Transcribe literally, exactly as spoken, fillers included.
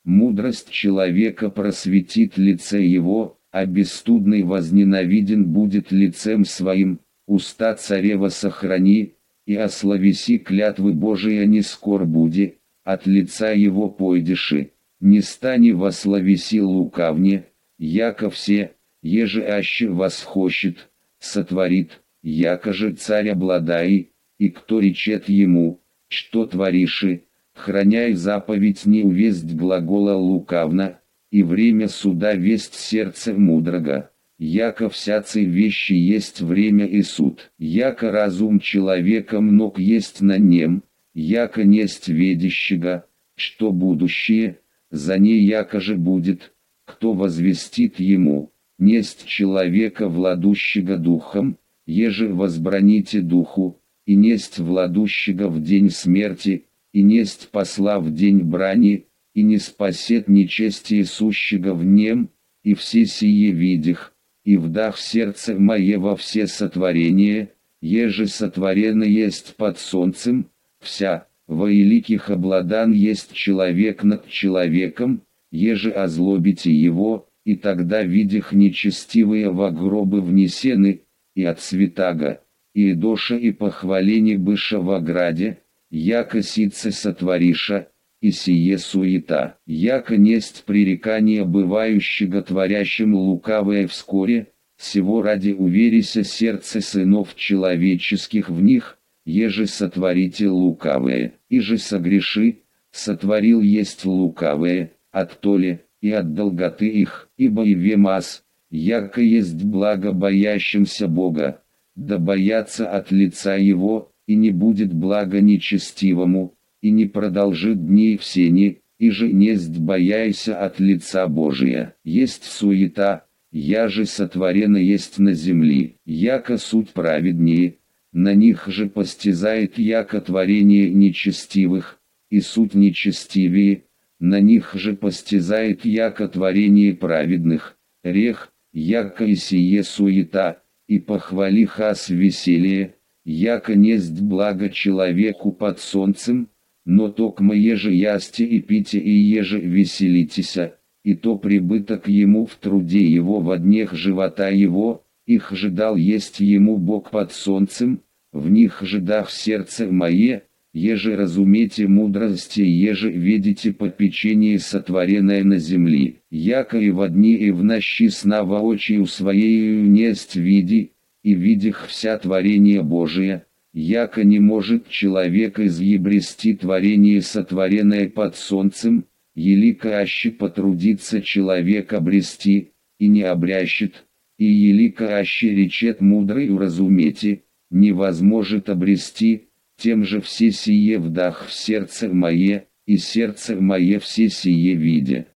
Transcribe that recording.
Мудрость человека просветит лице его, а бесстудный возненавиден будет лицем своим. Уста царева сохрани, и ословеси клятвы Божия не скор буди, от лица его пойдеши. Не стани во словеси лукавне, яко все, еже аще восхощет, сотворит, яко же царь обладай, и кто речет ему, что твориши, храняй заповедь не увесть глагола лукавно, и время суда весть сердце мудрого. Яко всяцей вещи есть время и суд. Яко разум человека мног есть на нем, яко несть ведящего, что будущее, за ней яко же будет, кто возвестит ему. Несть человека владущего духом, еже возбраните духу, и несть владущего в день смерти, и несть посла в день брани, и не спасет нечестие сущего в нем, и все сие видях, и вдах сердце мое во все сотворения, еже сотворено есть под солнцем, вся, во великих обладан есть человек над человеком, еже озлобите его, и тогда видях нечестивые во гробы внесены, и от святаго, и доша и похваление быша в ограде, яко сице сотвориша, и сие суета, яко несть пререкания бывающего творящим лукавое вскоре, сего ради уверися сердце сынов человеческих в них, еже сотворите лукавое, и же согреши, сотворил есть лукавое, от толи, и от долготы их, ибо и вемас, яко есть благо боящимся Бога, да боятся от лица его, и не будет блага нечестивому, и не продолжит дней в сени, и же несть бояйся от лица Божия. Есть суета, я же сотворена есть на земли, яко суть праведнее, на них же постизает яко творение нечестивых, и суть нечестивее, на них же постизает яко творение праведных, рех, яко и сие суета, и похвали хас веселье, яко несть благо человеку под солнцем, но токмо еже ясте и пите и еже веселитеся, и то прибыток ему в труде его во днях живота его, их же дал есть ему Бог под солнцем, в них же дав сердце мое, еже разумейте мудрости, еже видите попечение сотворенное на земли, яко и во дни и в нощи сна воочию своею несть види, и видях вся творение Божие, яко не может человек изъебрести творение сотворенное под солнцем, елико аще потрудится человек обрести, и не обрящет, и елико аще речет мудрый уразумете, невозможет обрести, тем же все сие вдах в сердце мое, и сердце мое все сие видя.